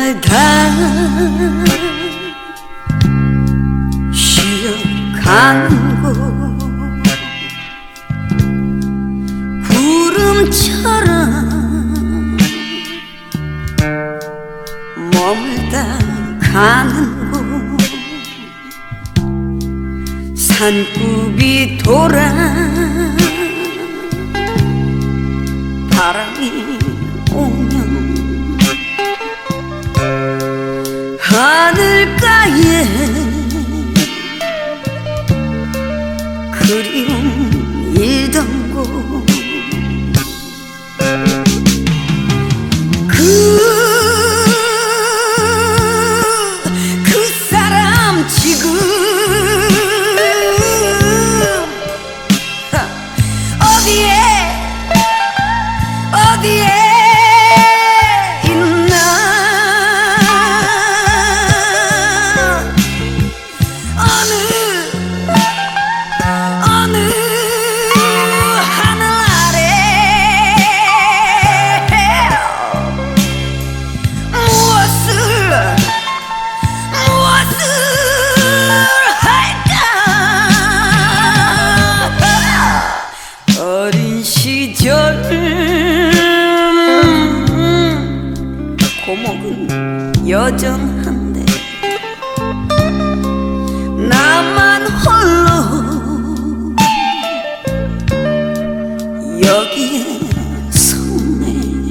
날다 쉬어가는 곳 구름처럼 머물다 가는 곳 산굽이 돌아 바람이 오면 하늘가에 그리움 일던 곳 그 사람 지금 어디에 있나 어느 하늘 아래 무엇을 할까 어린 시절 고목은 여전한데 나만 홀로 여기에 섰네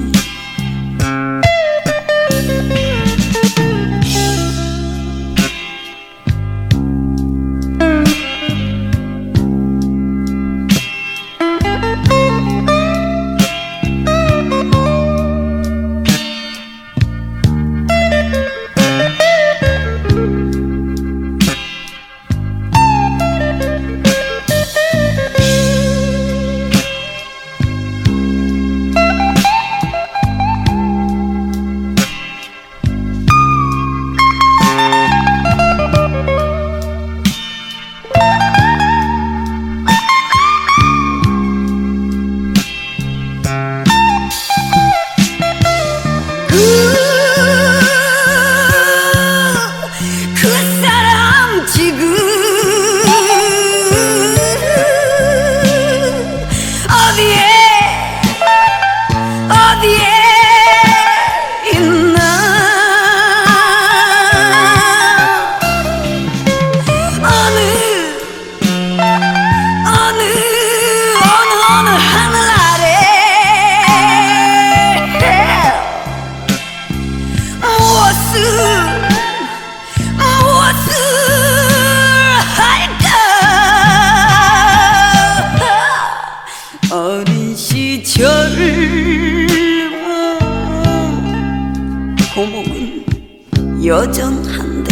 그 사람 지금 어디에 있나 어느 하늘 아래 무엇을 할까 어린 시절 고목은 여전한데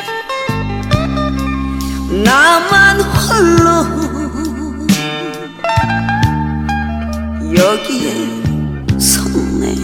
나만 홀로 여기에 섰네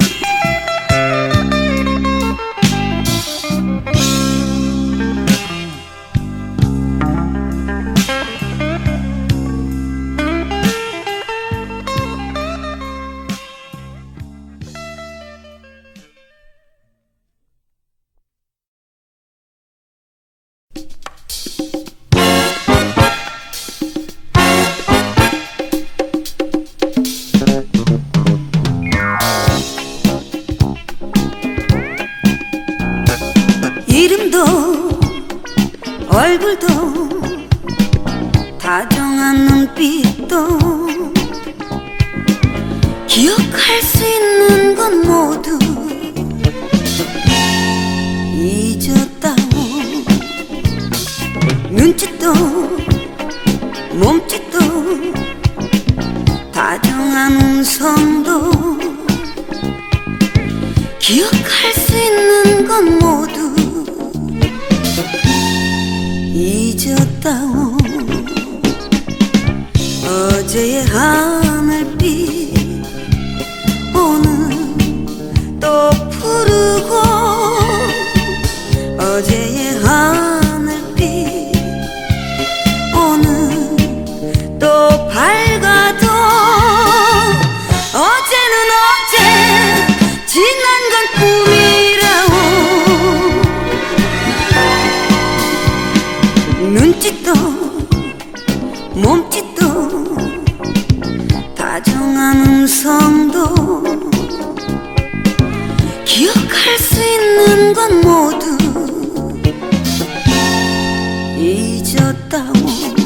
이름도 얼굴도 다정한 눈빛도 기억할 수 있는 건 모두 잊었다오 눈짓도 몸짓도 다정한 음성도 기억할 수 있는 건 모두 잊었다오 어제의 하늘빛 오늘 또 푸르고 어제의 하늘빛 오늘 또 밝아도 어제는 어제 지난 건 꿈이라오 눈짓도 몸짓도 다정한 음성도 기억할 수 있는 건 모두 잊었다오.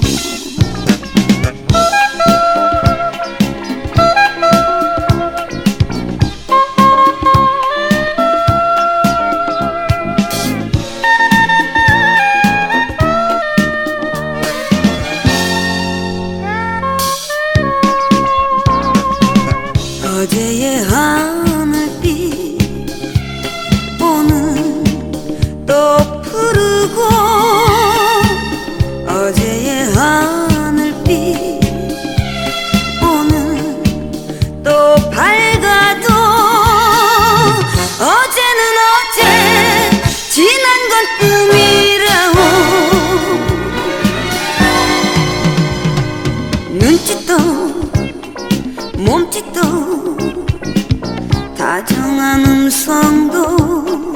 어제의 하늘빛 오늘 또 푸르고, 어제의 하늘빛 오늘 또 밝아도 어제는 어제 지난 건 꿈이라오. 눈짓도 몸짓도 다정한 음성도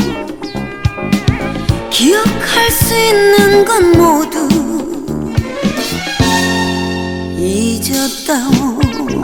기억할 수 있는 건 모두 잊었다오.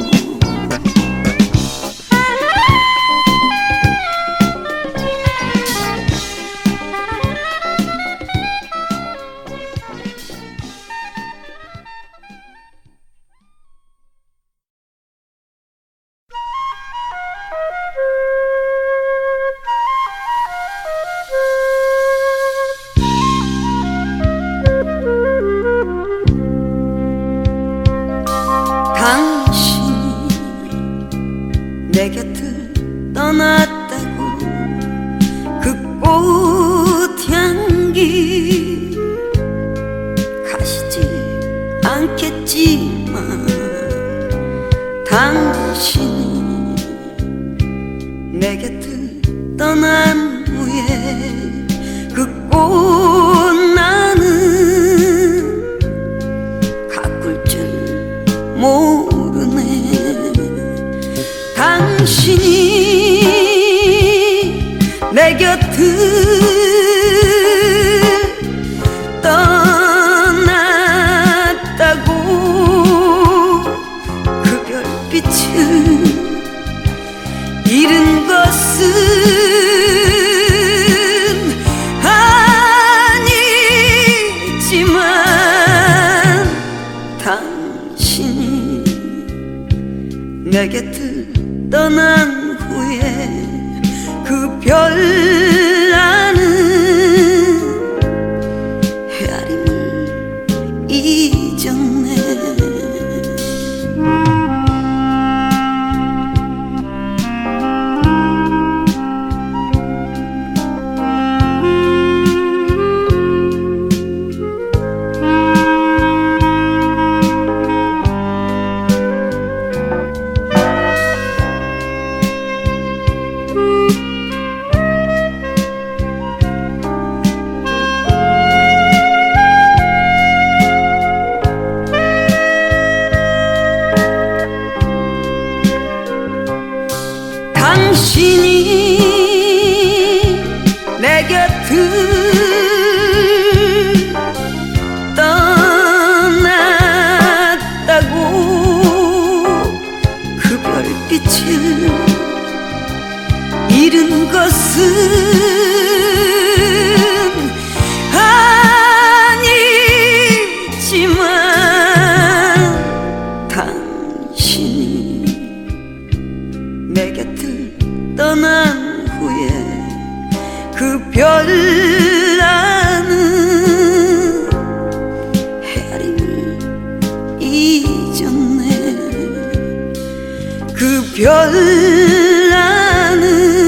당신이 내 곁을 떠났다고 그 꽃향기 가시지 않겠지만, 당신이 내 곁을 떠난 후에 그 꽃나는 가꿀 줄 모르네. 당신이 내 곁을 떠났다고 그 별빛을 잃은 것은 아니지만, 당신이 내 곁을 떠난 후에 그 별나는 헤아림을 잊었네. 당신이 내 곁을 떠났다고 그 별빛을 잃은 것은 아니지만, 당신이 내 곁을 떠난 후에 그 별나는 헤아림을 잊었네. 그 별나는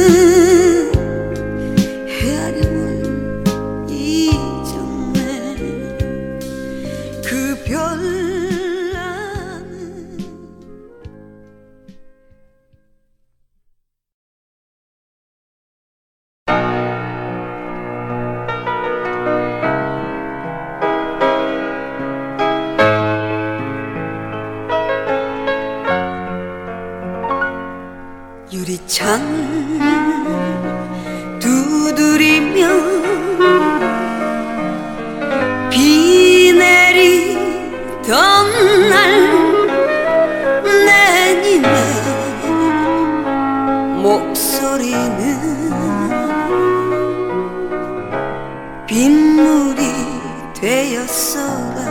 헤아림을 잊었네. 그 별나는. 유리창 두드리며 비 거리는 빗물이 되었어라.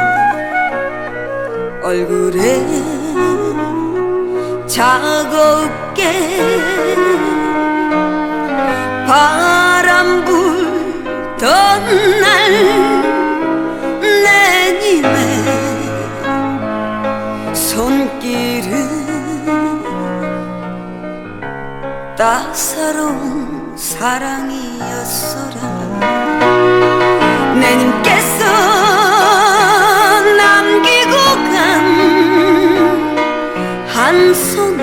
얼굴에 차갑게 바람 불던 날 내님의 손길은 따사로운 사랑이었어라. 내님께서 남기고 간 한 송이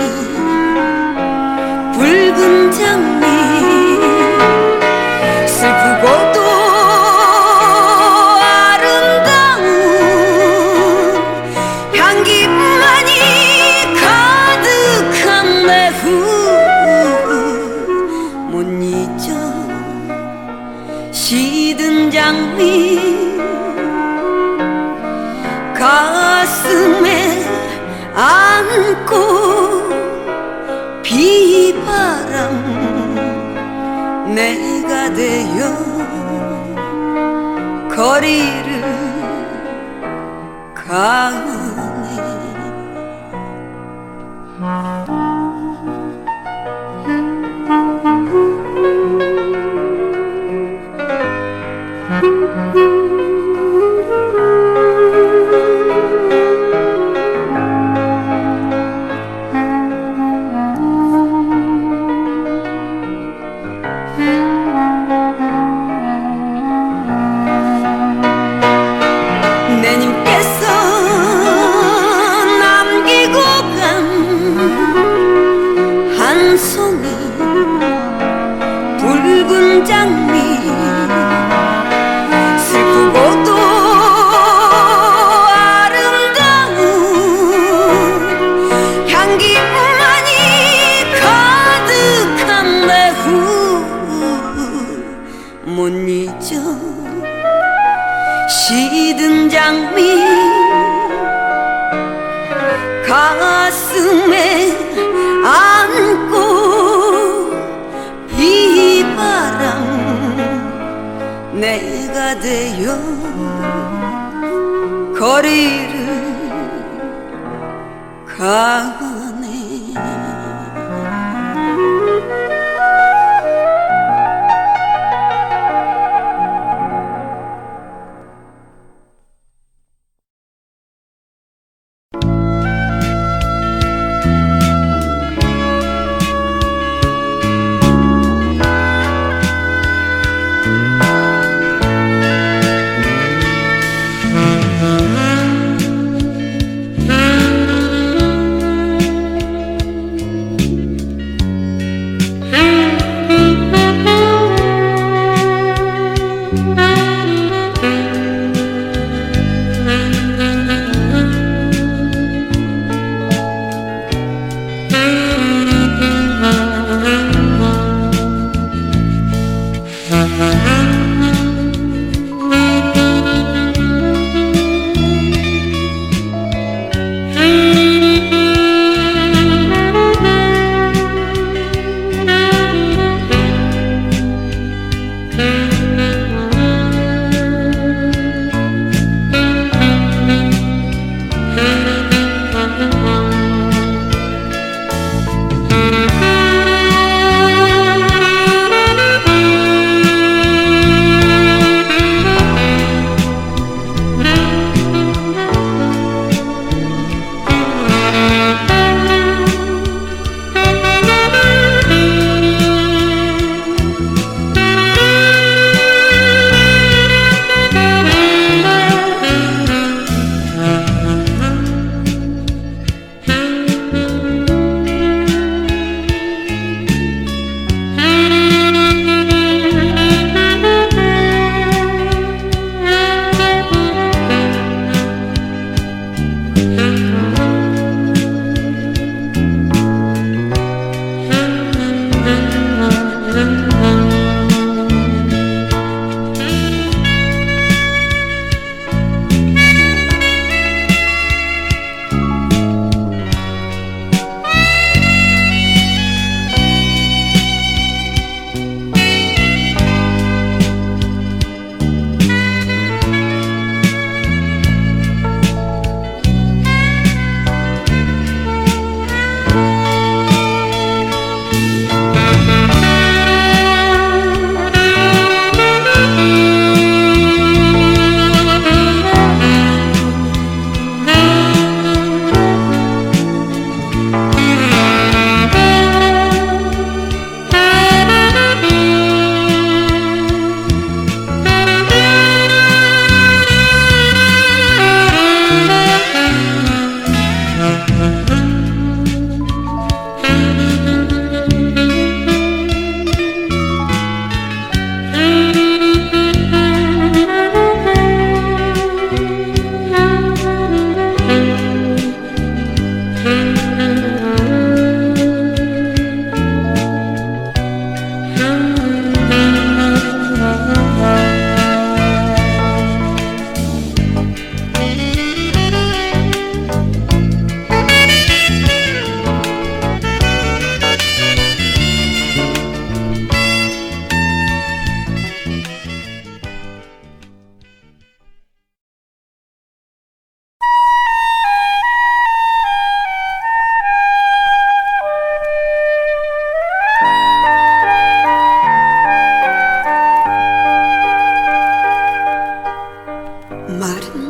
붉은 장미, 슬프고도 아름다운 향기만이 가득한 매후 못 잊어. 시든 장미 가슴에 안고 비바람 내가 되어 거리를 가네. 내님께서 남기고 간 한 송이 붉은 장미, 슬프고도 아름다운 향기만이 가득한 매후 못 잊어. 시든 장미 가슴에 안고 비바람 내가 되어 거리를 가네.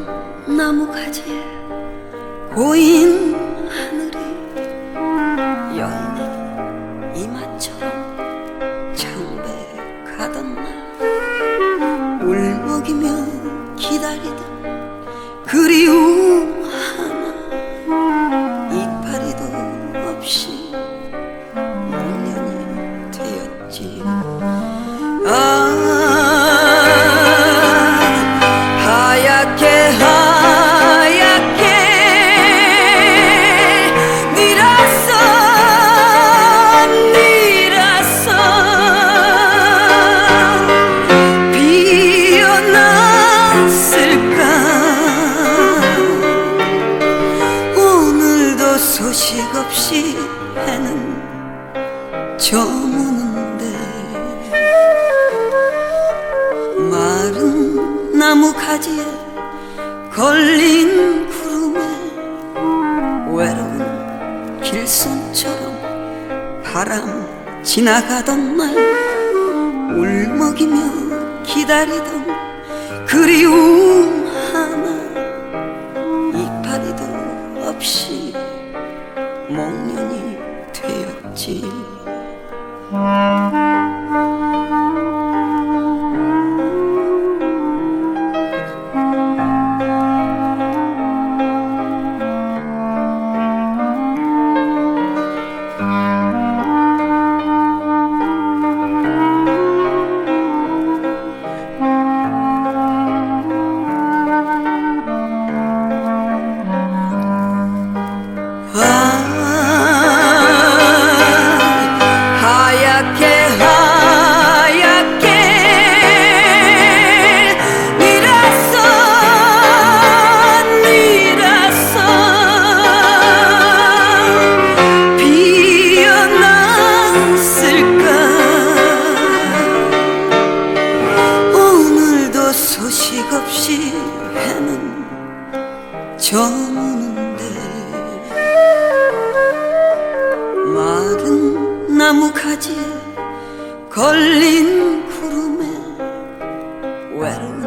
나무 가지에 고인 하늘이 여인의 이마처럼 창백하던 날 울먹이며 기다리던 그리움 하나 이파리도 없이 목련이 되었지. 하얗게 하얗게 니라서 니라서 피어났을까. 오늘도 소식 없이 해는 저무는데 마른 나무 가지에 걸린 구름에 외로운 길손처럼 바람 지나가던 날 울먹이며 기다리던 그리움 하나 이파리도 없이 목련이 되었지. 소식 없이 해는 저무는데 마른 나무 가지에 걸린 구름에 외로운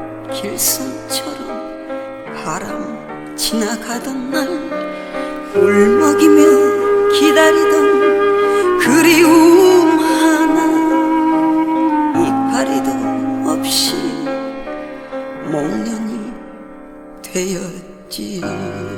길손처럼 바람 지나가던 날 울먹이며 기다리던 그리움 하나 이파리도 없이 목련이 되었지.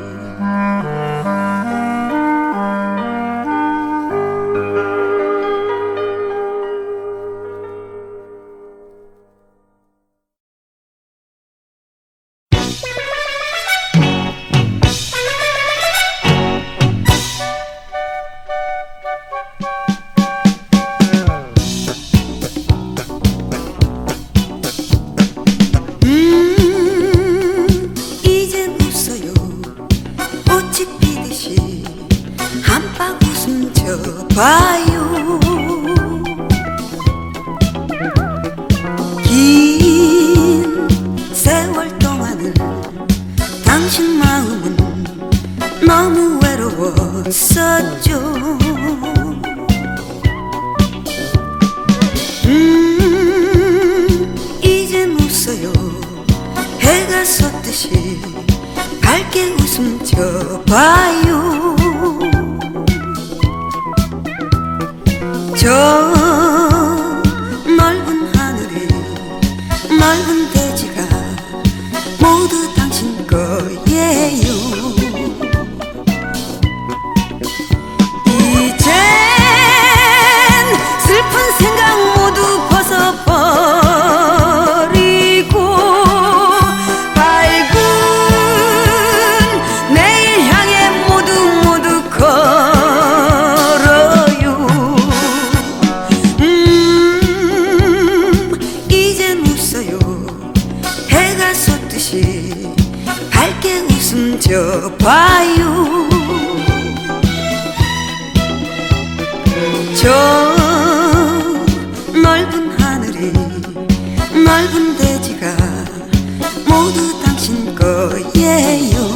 이젠 웃어요. 꽃이 피듯이 한방 웃음 져봐요. 긴 세월 동안은 당신 마음은 너무 외로웠었죠. 이젠 웃어요. 해가 솟듯이 밝게 웃음 져봐요. 저 넓은 하늘이 넓은 대지가 모두 당신 거예요. 이젠 슬픈 생각 모두 벗어버리고 밝은 내일 향해 모두 걸어요. 이젠 웃어요. 해가 솟듯이 밝게 웃음 져봐요. 저 넓은 하늘이 넓은 대지가 모두 당신 거예요.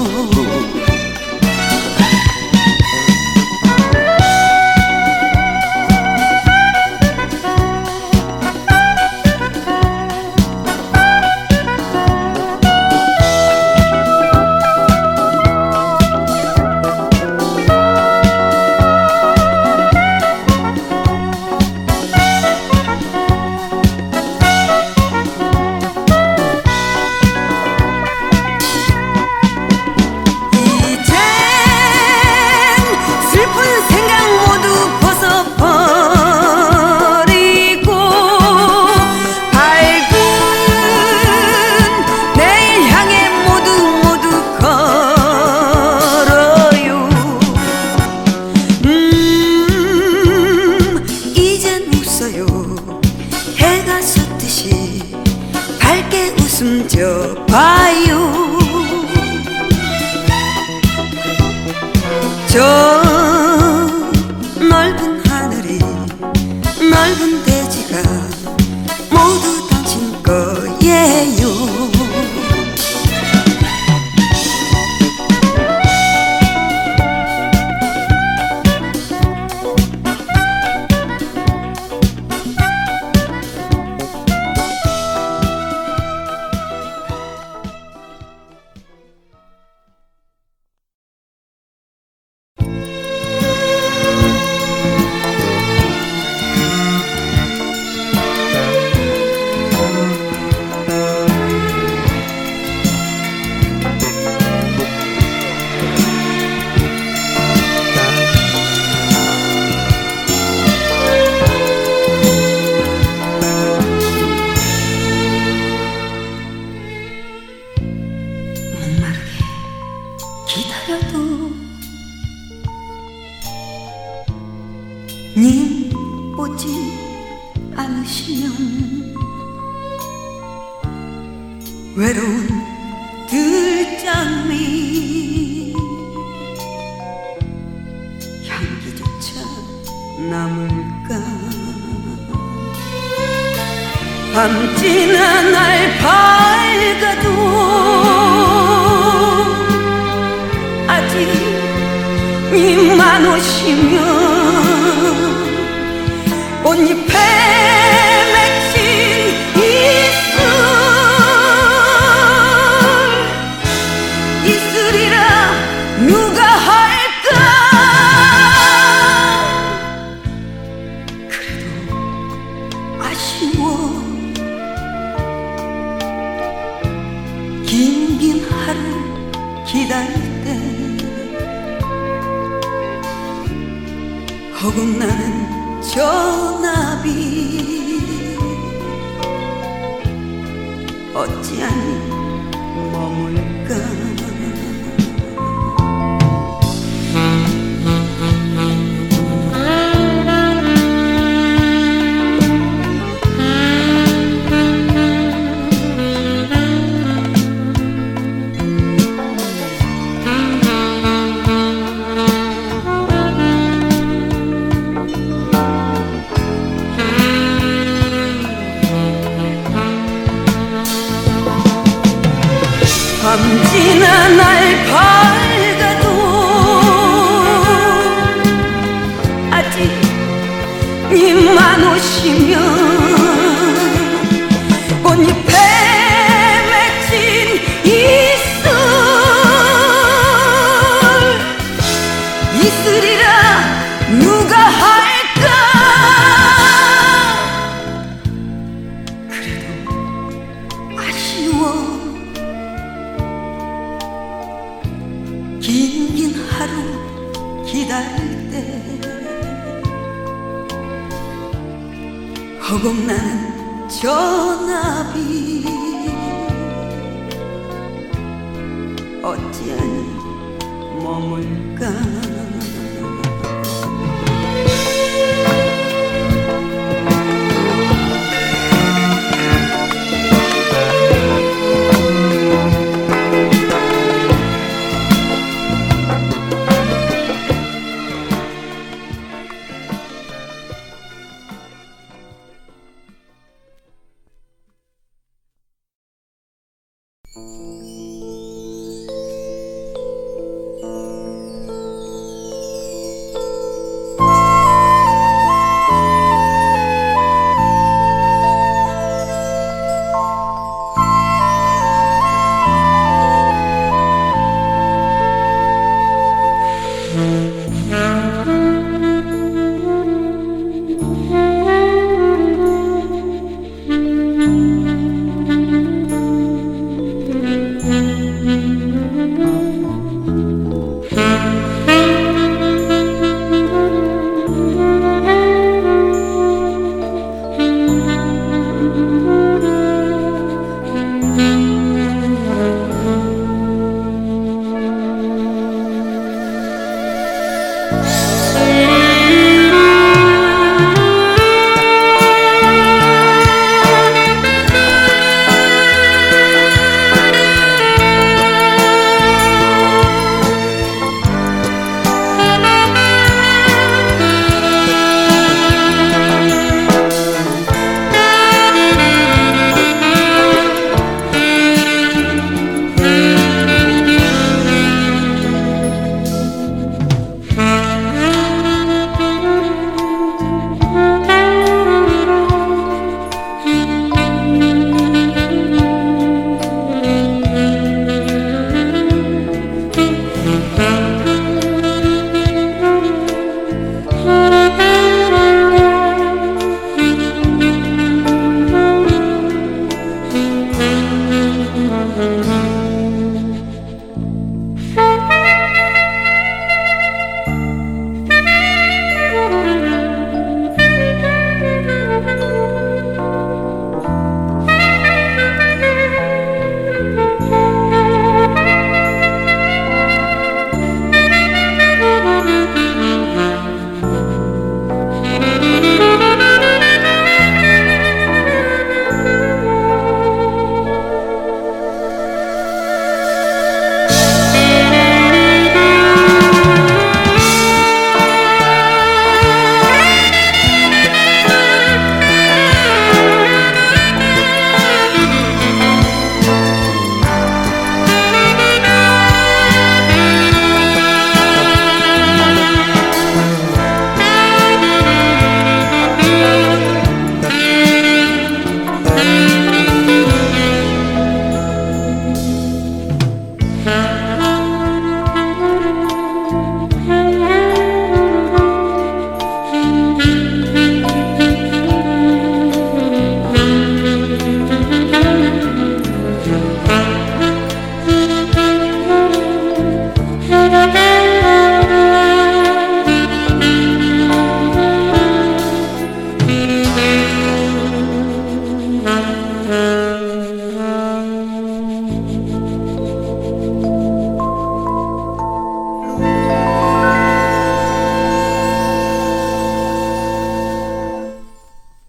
하여도 님 오지 않으시면 외로운 들장미 향기조차 남을까. 밤 지나 날 밝아도 아직 님만 오시면 꽃잎에 맺힌 이슬이라 누가 할까. 그래도 아쉬워. 긴긴 하루 기다릴 때 허공나는 저 나비 어찌하니 머물까. 밤 지나 날 밝아도 아직 님만 오시면 꽃잎에 맺힌 이슬이라 누가 할까. 그래도 아쉬워. 긴긴 하루 기다릴 때 허공나는 저 나비 어찌하니 머물까.